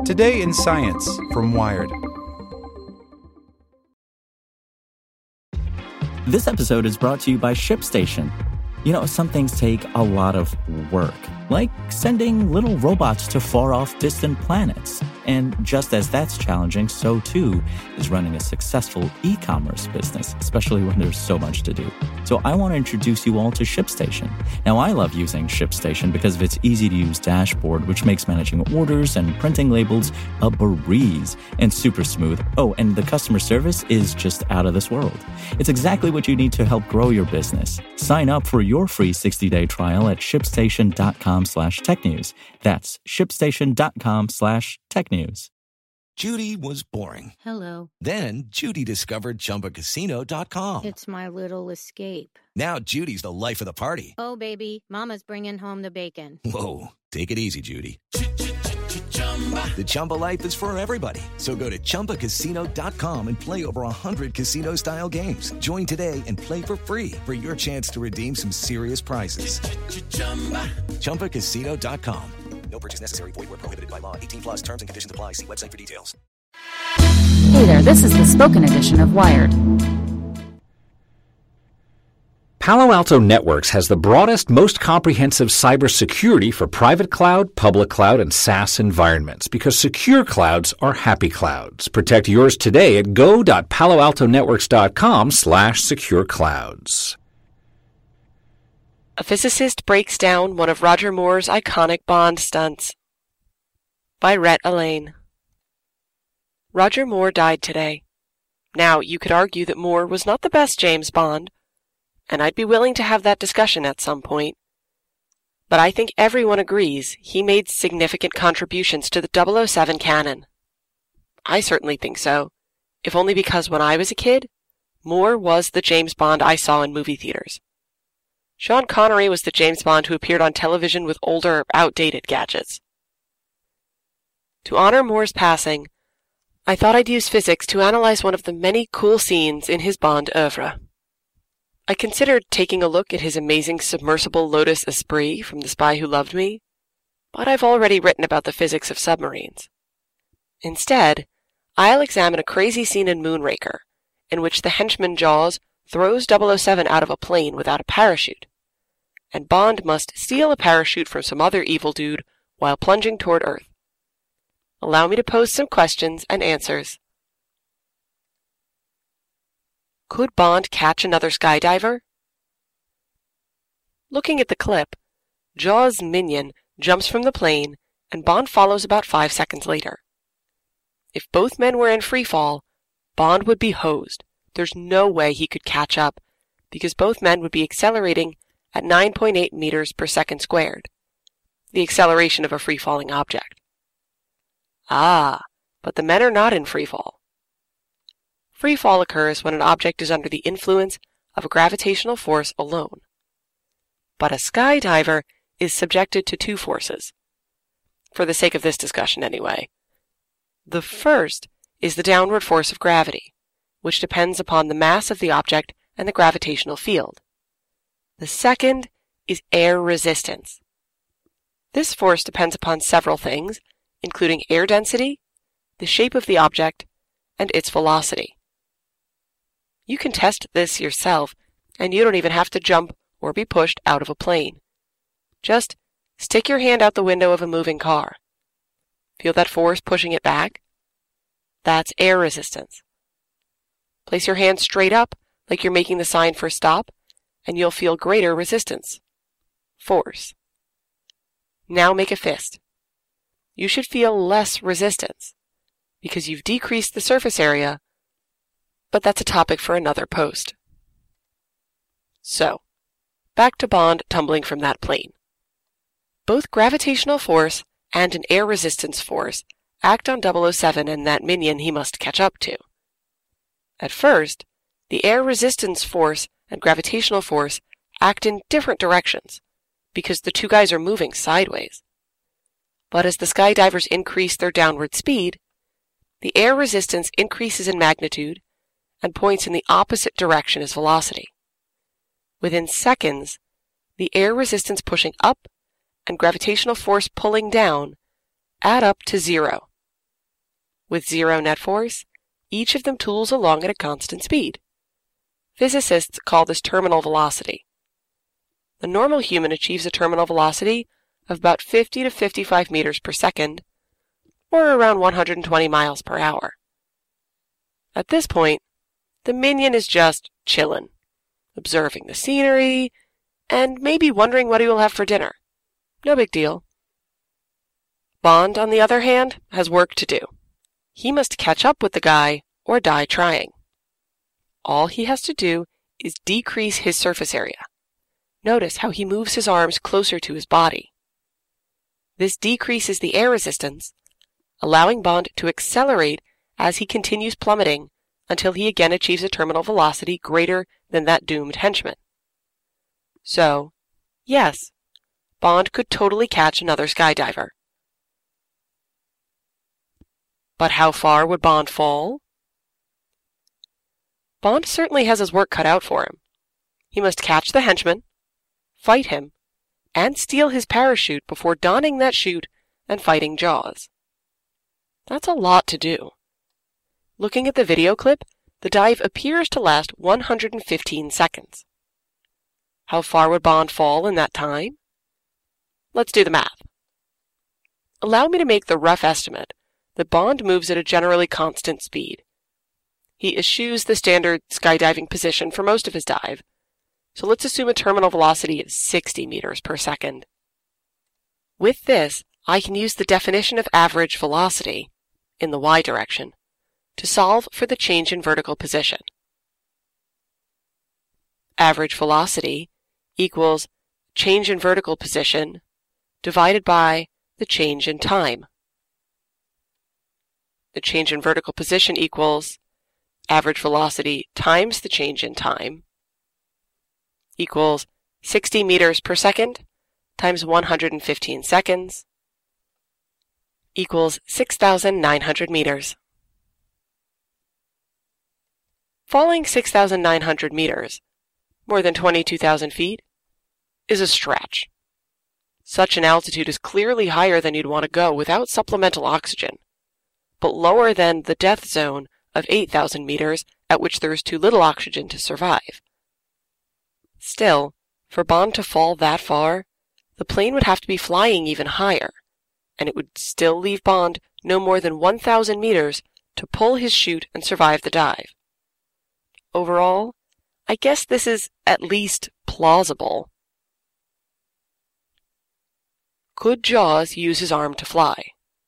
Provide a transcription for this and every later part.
Today in Science from Wired. This episode is brought to you by ShipStation. You know, some things take a lot of work, like sending little robots to far-off distant planets. And just as that's challenging, so too is running a successful e-commerce business, especially when there's so much to do. So I want to introduce you all to ShipStation. Now, I love using ShipStation because of its easy-to-use dashboard, which makes managing orders and printing labels a breeze and super smooth. Oh, and the customer service is just out of this world. It's exactly what you need to help grow your business. Sign up for your free 60-day trial at shipstation.com/technews. That's shipstation.com/technews. Judy was boring. Hello. Then Judy discovered ChumbaCasino.com. It's my little escape. Now Judy's the life of the party. Oh, baby, mama's bringing home the bacon. Whoa, take it easy, Judy. The Chumba life is for everybody. So go to ChumbaCasino.com and play over 100 casino-style games. Join today and play for free for your chance to redeem some serious prizes. ChumbaCasino.com. No purchase necessary. Void where prohibited by law. 18+ terms and conditions apply. See website for details. Hey there, this is the spoken edition of Wired. Palo Alto Networks has the broadest, most comprehensive cybersecurity for private cloud, public cloud, and SaaS environments because secure clouds are happy clouds. Protect yours today at go.paloaltonetworks.com/secure clouds. A physicist breaks down one of Roger Moore's iconic Bond stunts. By Rhett Allain. Roger Moore died today. Now, you could argue that Moore was not the best James Bond, and I'd be willing to have that discussion at some point. But I think everyone agrees he made significant contributions to the 007 canon. I certainly think so, if only because when I was a kid, Moore was the James Bond I saw in movie theaters. Sean Connery was the James Bond who appeared on television with older, outdated gadgets. To honor Moore's passing, I thought I'd use physics to analyze one of the many cool scenes in his Bond oeuvre. I considered taking a look at his amazing submersible Lotus Esprit from The Spy Who Loved Me, but I've already written about the physics of submarines. Instead, I'll examine a crazy scene in Moonraker, in which the henchman Jaws throws 007 out of a plane without a parachute, and Bond must steal a parachute from some other evil dude while plunging toward Earth. Allow me to pose some questions and answers. Could Bond catch another skydiver? Looking at the clip, Jaws' minion jumps from the plane, and Bond follows about 5 seconds later. If both men were in free fall, Bond would be hosed. There's no way he could catch up, because both men would be accelerating at 9.8 meters per second squared, the acceleration of a free-falling object. Ah, but the men are not in free fall. Free fall occurs when an object is under the influence of a gravitational force alone. But a skydiver is subjected to 2 forces. For the sake of this discussion, anyway. The first is the downward force of gravity, which depends upon the mass of the object and the gravitational field. The second is air resistance. This force depends upon several things, including air density, the shape of the object, and its velocity. You can test this yourself, and you don't even have to jump or be pushed out of a plane. Just stick your hand out the window of a moving car. Feel that force pushing it back? That's air resistance. Place your hand straight up, like you're making the sign for stop, and you'll feel greater resistance. Force. Now make a fist. You should feel less resistance, because you've decreased the surface area, but that's a topic for another post. So, back to Bond tumbling from that plane. Both gravitational force and an air resistance force act on 007 and that minion he must catch up to. At first, the air resistance force and gravitational force act in different directions, because the 2 guys are moving sideways. But as the skydivers increase their downward speed, the air resistance increases in magnitude and points in the opposite direction as velocity. Within seconds, the air resistance pushing up and gravitational force pulling down add up to 0, With zero net force, each of them tools along at a constant speed. Physicists call this terminal velocity. The normal human achieves a terminal velocity of about 50 to 55 meters per second, or around 120 miles per hour. At this point, the minion is just chillin', observing the scenery, and maybe wondering what he will have for dinner. No big deal. Bond, on the other hand, has work to do. He must catch up with the guy or die trying. All he has to do is decrease his surface area. Notice how he moves his arms closer to his body. This decreases the air resistance, allowing Bond to accelerate as he continues plummeting until he again achieves a terminal velocity greater than that doomed henchman. So, yes, Bond could totally catch another skydiver. But how far would Bond fall? Bond certainly has his work cut out for him. He must catch the henchman, fight him, and steal his parachute before donning that chute and fighting Jaws. That's a lot to do. Looking at the video clip, the dive appears to last 115 seconds. How far would Bond fall in that time? Let's do the math. Allow me to make the rough estimate that Bond moves at a generally constant speed. He eschews the standard skydiving position for most of his dive, so let's assume a terminal velocity of 60 meters per second. With this, I can use the definition of average velocity, in the y direction, to solve for the change in vertical position. Average velocity equals change in vertical position divided by the change in time. The change in vertical position equals average velocity times the change in time equals 60 meters per second times 115 seconds equals 6,900 meters. Falling 6,900 meters, more than 22,000 feet, is a stretch. Such an altitude is clearly higher than you'd want to go without supplemental oxygen, but lower than the death zone of 8,000 meters at which there is too little oxygen to survive. Still, for Bond to fall that far, the plane would have to be flying even higher, and it would still leave Bond no more than 1,000 meters to pull his chute and survive the dive. Overall, I guess this is at least plausible. Could Jaws use his arm to fly?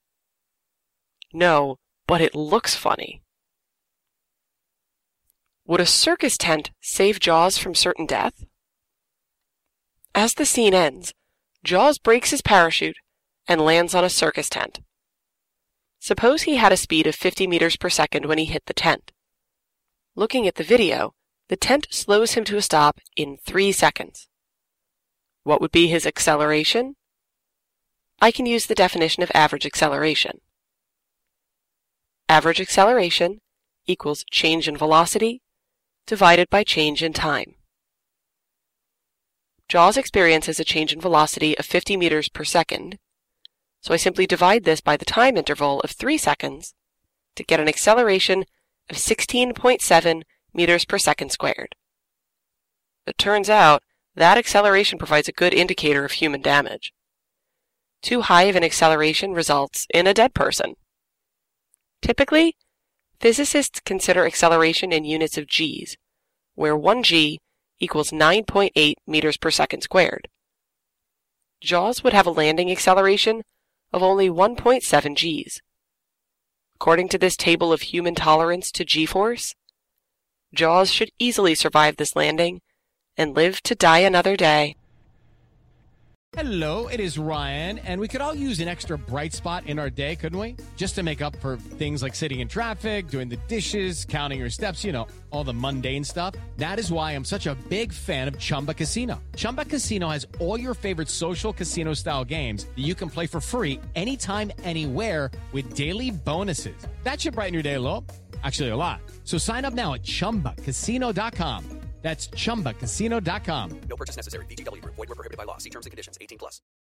No, but it looks funny. Would a circus tent save Jaws from certain death? As the scene ends, Jaws breaks his parachute and lands on a circus tent. Suppose he had a speed of 50 meters per second when he hit the tent. Looking at the video, the tent slows him to a stop in 3 seconds. What would be his acceleration? I can use the definition of average acceleration. Average acceleration equals change in velocity divided by change in time. Jaws experiences a change in velocity of 50 meters per second, so I simply divide this by the time interval of 3 seconds to get an acceleration of 16.7 meters per second squared. It turns out that acceleration provides a good indicator of human damage. Too high of an acceleration results in a dead person. Typically, physicists consider acceleration in units of g's, where 1 g equals 9.8 meters per second squared. Jaws would have a landing acceleration of only 1.7 g's. According to this table of human tolerance to g-force, Jaws should easily survive this landing and live to die another day. Hello, it is Ryan, and we could all use an extra bright spot in our day, couldn't we? Just to make up for things like sitting in traffic, doing the dishes, counting your steps, you know, all the mundane stuff. That is why I'm such a big fan of Chumba Casino. Chumba Casino has all your favorite social casino-style games that you can play for free anytime, anywhere with daily bonuses. That should brighten your day a little. Actually, a lot. So sign up now at ChumbaCasino.com. That's ChumbaCasino.com. No purchase necessary. VGW Group. Void where prohibited by law. See terms and conditions. 18+.